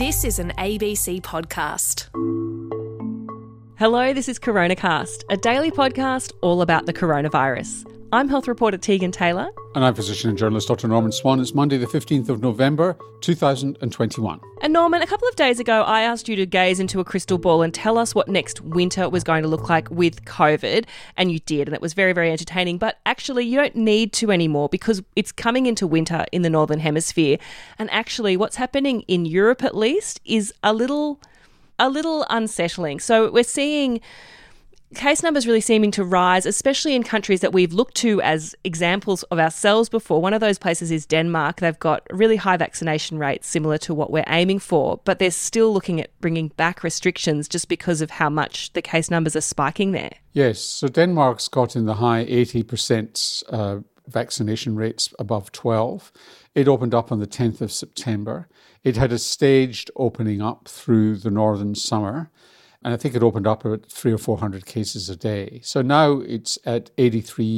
This is an ABC podcast. Hello, this is CoronaCast, a daily podcast all about the coronavirus. I'm health reporter Tegan Taylor. And I'm physician and journalist Dr. Norman Swan. It's Monday the 15th of November, 2021. And Norman, a couple of days ago, I asked you to gaze into a crystal ball and tell us what next winter was going to look like with COVID. And you did, and it was very, very entertaining. But actually, you don't need to anymore because it's coming into winter in the Northern Hemisphere. And actually, what's happening in Europe, at least, is a little unsettling. So we're seeing case numbers really seeming to rise, especially in countries that we've looked to as examples of ourselves before. One of those places is Denmark. They've got really high vaccination rates similar to what we're aiming for, but they're still looking at bringing back restrictions just because of how much the case numbers are spiking there. Yes, so Denmark's got in the high 80% vaccination rates above 12. It opened up on the 10th of September. It had a staged opening up through the northern summer. And I think it opened up at 300 or 400 cases a day. So now it's at over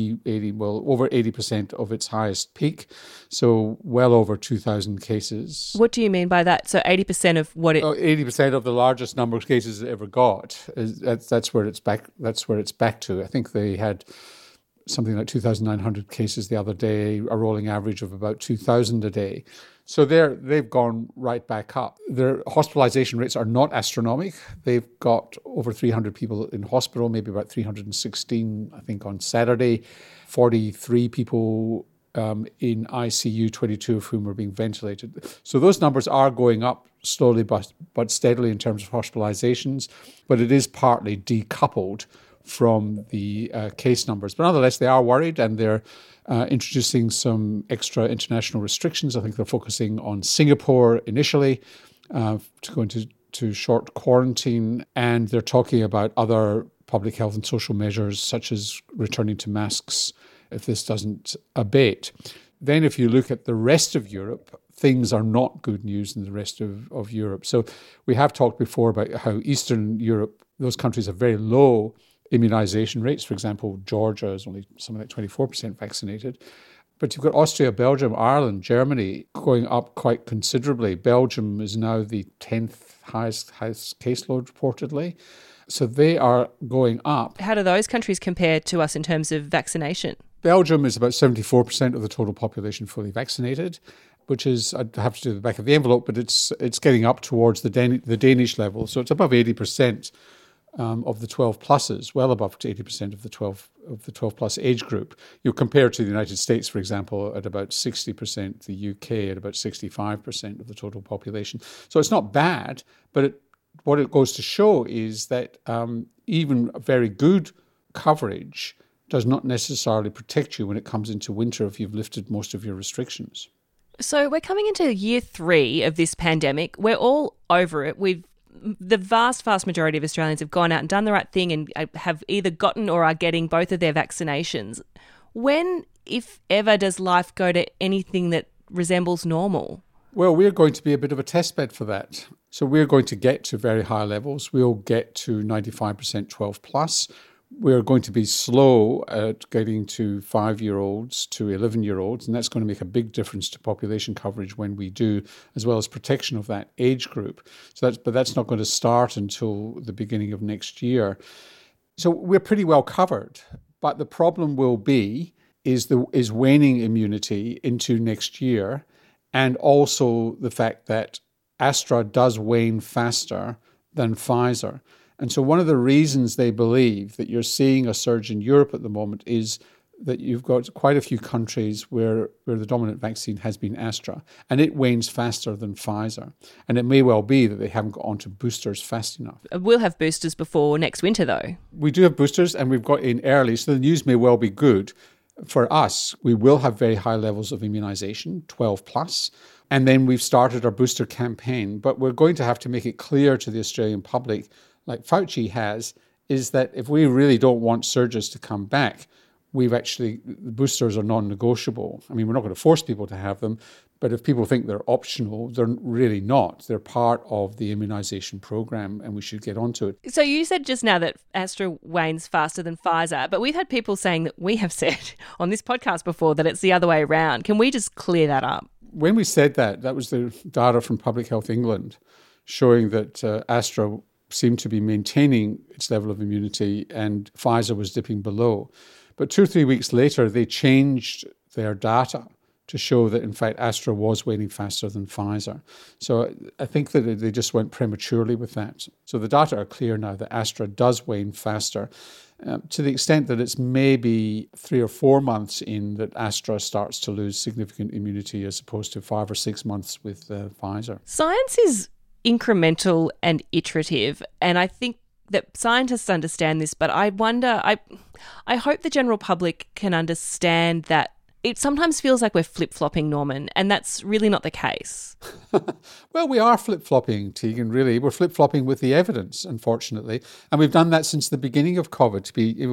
80% of its highest peak. So well over 2,000 cases. What do you mean by that? So 80% of what it... 80% of the largest number of cases it ever got. That's where it's back. That's where it's back to. I think they had something like 2,900 cases the other day, a rolling average of about 2,000 a day. So they've gone right back up. Their hospitalization rates are not astronomical. They've got over 300 people in hospital, maybe about 316, I think, on Saturday. 43 people in ICU, 22 of whom are being ventilated. So those numbers are going up slowly but steadily in terms of hospitalizations, but it is partly decoupled from the case numbers. But nonetheless, they are worried and they're introducing some extra international restrictions. I think they're focusing on Singapore initially to go into short quarantine, and they're talking about other public health and social measures such as returning to masks if this doesn't abate. Then if you look at the rest of Europe, things are not good news in the rest of Europe. So we have talked before about how Eastern Europe, those countries have very low immunization rates. For example, Georgia is only something like 24% vaccinated. But you've got Austria, Belgium, Ireland, Germany going up quite considerably. Belgium is now the 10th highest caseload reportedly. So they are going up. How do those countries compare to us in terms of vaccination? Belgium is about 74% of the total population fully vaccinated, which is, I'd have to do the back of the envelope, but it's getting up towards the Danish level. So it's above 80%. Of the 12 pluses, well above 80% of the 12 plus age group. You compare to the United States, for example, at about 60%, the UK at about 65% of the total population. So it's not bad, but what it goes to show is that even very good coverage does not necessarily protect you when it comes into winter if you've lifted most of your restrictions. So we're coming into year 3 of this pandemic. We're all over it. The vast majority of Australians have gone out and done the right thing and have either gotten or are getting both of their vaccinations. When, if ever, does life go to anything that resembles normal? Well, we're going to be a bit of a test bed for that. So we're going to get to very high levels. We'll get to 95% 12 plus. We're going to be slow at getting to 5-year-olds to 11-year-olds, and that's going to make a big difference to population coverage when we do, as well as protection of that age group. But that's not going to start until the beginning of next year. So we're pretty well covered, but the problem will be is waning immunity into next year, and also the fact that Astra does wane faster than Pfizer. And so one of the reasons they believe that you're seeing a surge in Europe at the moment is that you've got quite a few countries where the dominant vaccine has been Astra, and it wanes faster than Pfizer. And it may well be that they haven't got onto boosters fast enough. We'll have boosters before next winter, though. We do have boosters, and we've got in early, so the news may well be good. For us, we will have very high levels of immunization, 12 plus. And then we've started our booster campaign, but we're going to have to make it clear to the Australian public, like Fauci has, is that if we really don't want surges to come back, the boosters are non-negotiable. I mean, we're not going to force people to have them, but if people think they're optional, they're really not. They're part of the immunization program, and we should get onto it. So you said just now that Astra wanes faster than Pfizer, but we've had people saying that we have said on this podcast before that it's the other way around. Can we just clear that up? When we said that was the data from Public Health England, showing that Astra seemed to be maintaining its level of immunity and Pfizer was dipping below. But 2 or 3 weeks later, they changed their data to show that, in fact, Astra was waning faster than Pfizer. So I think that they just went prematurely with that. So the data are clear now that Astra does wane faster, to the extent that it's maybe 3 or 4 months in that Astra starts to lose significant immunity as opposed to 5 or 6 months with Pfizer. Science is incremental and iterative, and I think that scientists understand this, but I wonder, I hope the general public can understand that it sometimes feels like we're flip-flopping, Norman, and that's really not the case. Well, we are flip-flopping, Tegan, really. We're flip-flopping with the evidence, unfortunately. And we've done that since the beginning of COVID,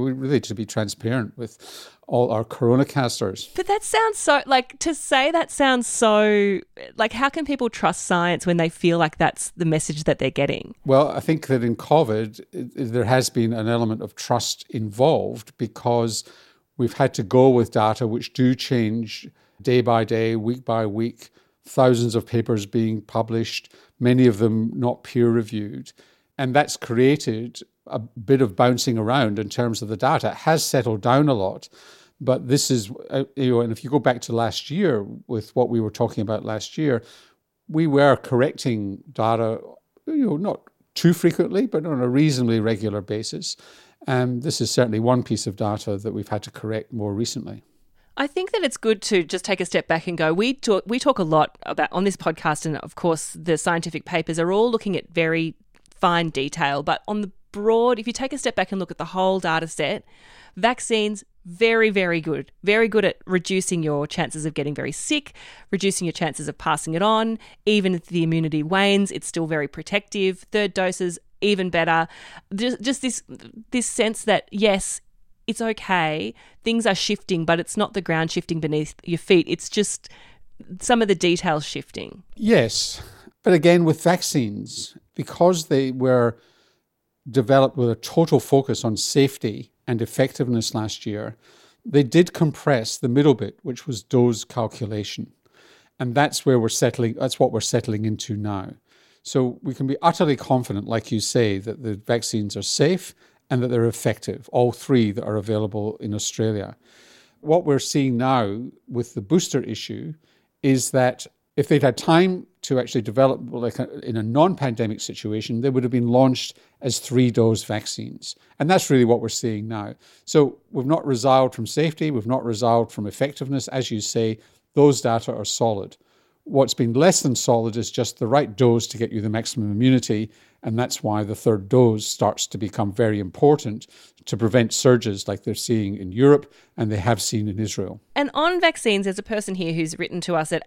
to be transparent with all our coronacasters. But that sounds so, to say that sounds so, how can people trust science when they feel like that's the message that they're getting? Well, I think that in COVID, there has been an element of trust involved because we've had to go with data which do change day by day, week by week, thousands of papers being published, many of them not peer-reviewed. And that's created a bit of bouncing around in terms of the data. It has settled down a lot, but this is, and if you go back to last year with what we were talking about last year, we were correcting data, not too frequently, but on a reasonably regular basis. And this is certainly one piece of data that we've had to correct more recently. I think that it's good to just take a step back and go, we talk a lot about on this podcast, and of course the scientific papers are all looking at very fine detail, but on the broad, if you take a step back and look at the whole data set, vaccines, very, very good. Very good at reducing your chances of getting very sick, reducing your chances of passing it on. Even if the immunity wanes, it's still very protective. Third doses, even better. Just this sense that, yes, it's okay, things are shifting, but it's not the ground shifting beneath your feet. It's just some of the details shifting. Yes. But again, with vaccines, because they were developed with a total focus on safety and effectiveness last year, they did compress the middle bit, which was dose calculation. And that's where that's what we're settling into now. So we can be utterly confident, like you say, that the vaccines are safe and that they're effective, all three that are available in Australia. What we're seeing now with the booster issue is that if they'd had time to actually develop in a non-pandemic situation, they would have been launched as 3-dose vaccines. And that's really what we're seeing now. So we've not resiled from safety, we've not resiled from effectiveness. As you say, those data are solid. What's been less than solid is just the right dose to get you the maximum immunity, and that's why the third dose starts to become very important to prevent surges like they're seeing in Europe and they have seen in Israel. And on vaccines, there's a person here who's written to us at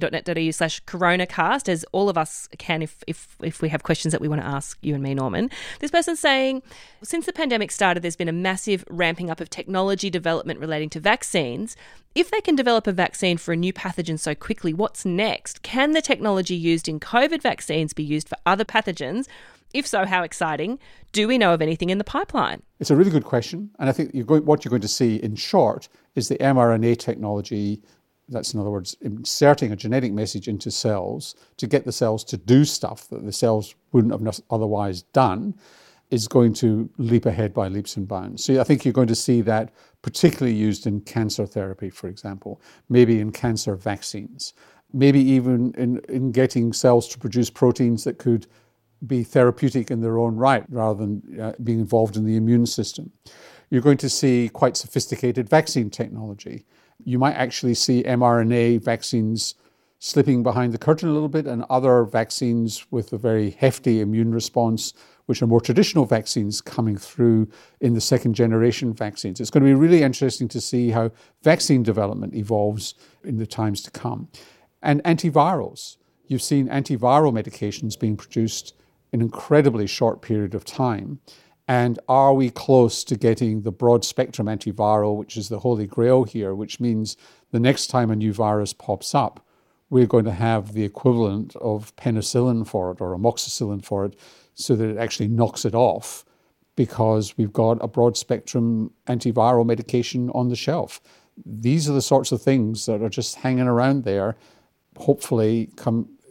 abc.net.au/coronacast, as all of us can if we have questions that we want to ask you and me, Norman. This person's saying, since the pandemic started, there's been a massive ramping up of technology development relating to vaccines. If they can develop a vaccine for a new pathogen so quickly, what's next? Can the technology used in COVID vaccines be used for other pathogens? If so, how exciting? Do we know of anything in the pipeline? It's a really good question. And I think what you're going to see in short is the mRNA technology, that's in other words, inserting a genetic message into cells to get the cells to do stuff that the cells wouldn't have otherwise done, is going to leap ahead by leaps and bounds. So I think you're going to see that particularly used in cancer therapy, for example, maybe in cancer vaccines, maybe even in getting cells to produce proteins that could be therapeutic in their own right rather than being involved in the immune system. You're going to see quite sophisticated vaccine technology. You might actually see mRNA vaccines slipping behind the curtain a little bit, and other vaccines with a very hefty immune response, which are more traditional vaccines, coming through in the second generation vaccines. It's going to be really interesting to see how vaccine development evolves in the times to come. And antivirals. You've seen antiviral medications being produced in an incredibly short period of time. And are we close to getting the broad spectrum antiviral, which is the holy grail here, which means the next time a new virus pops up, we're going to have the equivalent of penicillin for it or amoxicillin for it, so that it actually knocks it off because we've got a broad spectrum antiviral medication on the shelf. These are the sorts of things that are just hanging around there, hopefully come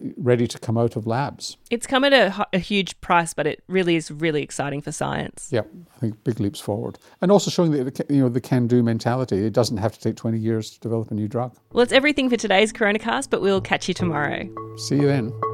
ready to come out of labs. It's come at a huge price, but it really is really exciting for science. Yeah, I think big leaps forward. And also showing that, the can-do mentality. It doesn't have to take 20 years to develop a new drug. Well, it's everything for today's Coronacast, but we'll catch you tomorrow. See you then.